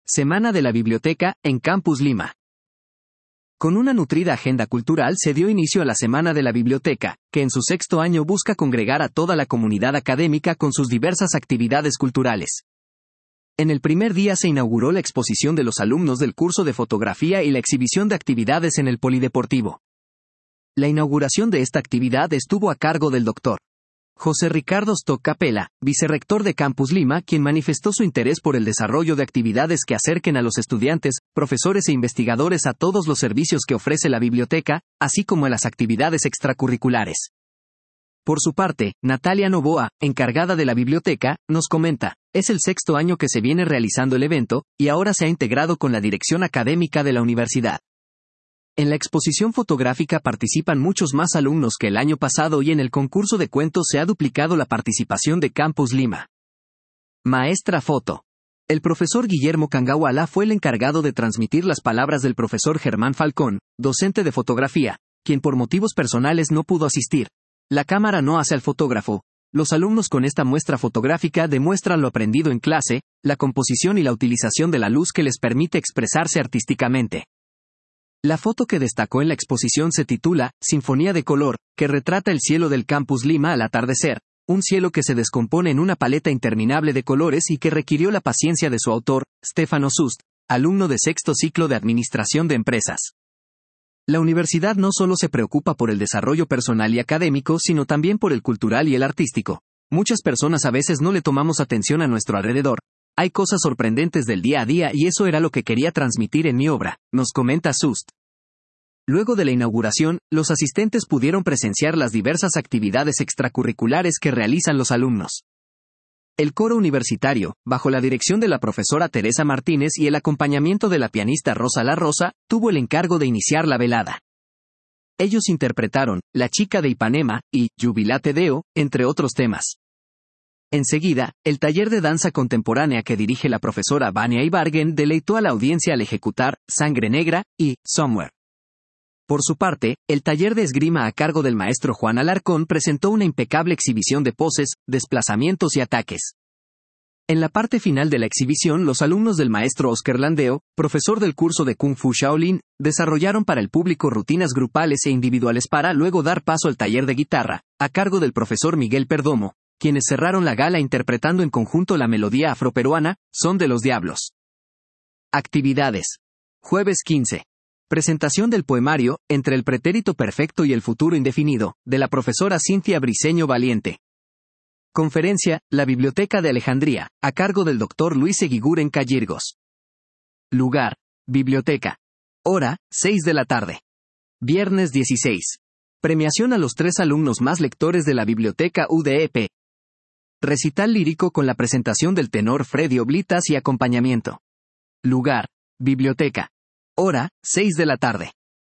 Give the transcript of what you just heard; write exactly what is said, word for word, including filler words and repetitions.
Semana de la Biblioteca, en Campus Lima. Con una nutrida agenda cultural se dio inicio a la Semana de la Biblioteca, que en su sexto año busca congregar a toda la comunidad académica con sus diversas actividades culturales. En el primer día se inauguró la exposición de los alumnos del curso de fotografía y la exhibición de actividades en el polideportivo. La inauguración de esta actividad estuvo a cargo del doctor José Ricardo Stock Capella, vicerrector de Campus Lima, quien manifestó su interés por el desarrollo de actividades que acerquen a los estudiantes, profesores e investigadores a todos los servicios que ofrece la biblioteca, así como a las actividades extracurriculares. Por su parte, Natalia Novoa, encargada de la biblioteca, nos comenta: es el sexto año que se viene realizando el evento, y ahora se ha integrado con la dirección académica de la universidad. En la exposición fotográfica participan muchos más alumnos que el año pasado y en el concurso de cuentos se ha duplicado la participación de Campus Lima. Maestra Foto. El profesor Guillermo Cangahuala fue el encargado de transmitir las palabras del profesor Germán Falcón, docente de fotografía, quien por motivos personales no pudo asistir. La cámara no hace al fotógrafo. Los alumnos con esta muestra fotográfica demuestran lo aprendido en clase, la composición y la utilización de la luz que les permite expresarse artísticamente. La foto que destacó en la exposición se titula Sinfonía de Color, que retrata el cielo del Campus Lima al atardecer, un cielo que se descompone en una paleta interminable de colores y que requirió la paciencia de su autor, Stefano Sust, alumno de sexto ciclo de Administración de Empresas. La universidad no solo se preocupa por el desarrollo personal y académico, sino también por el cultural y el artístico. Muchas personas a veces no le tomamos atención a nuestro alrededor. Hay cosas sorprendentes del día a día y eso era lo que quería transmitir en mi obra, nos comenta Sust. Luego de la inauguración, los asistentes pudieron presenciar las diversas actividades extracurriculares que realizan los alumnos. El coro universitario, bajo la dirección de la profesora Teresa Martínez y el acompañamiento de la pianista Rosa La Rosa, tuvo el encargo de iniciar la velada. Ellos interpretaron La chica de Ipanema y Jubilate Deo, entre otros temas. Enseguida, el taller de danza contemporánea que dirige la profesora Vania Ibargüen deleitó a la audiencia al ejecutar Sangre Negra y Somewhere. Por su parte, el taller de esgrima a cargo del maestro Juan Alarcón presentó una impecable exhibición de poses, desplazamientos y ataques. En la parte final de la exhibición, los alumnos del maestro Oscar Landeo, profesor del curso de Kung Fu Shaolin, desarrollaron para el público rutinas grupales e individuales para luego dar paso al taller de guitarra, a cargo del profesor Miguel Perdomo, quienes cerraron la gala interpretando en conjunto la melodía afroperuana, Son de los Diablos. Actividades. Jueves quince. Presentación del poemario, Entre el pretérito perfecto y el futuro indefinido, de la profesora Cintia Briceño Valiente. Conferencia, La Biblioteca de Alejandría, a cargo del doctor Luis Eguiguren Callirgos. Lugar, Biblioteca. Hora, seis de la tarde. Viernes dieciséis. Premiación a los tres alumnos más lectores de la Biblioteca U D E P. Recital lírico con la presentación del tenor Freddy Oblitas y acompañamiento. Lugar, Biblioteca. Hora, seis de la tarde.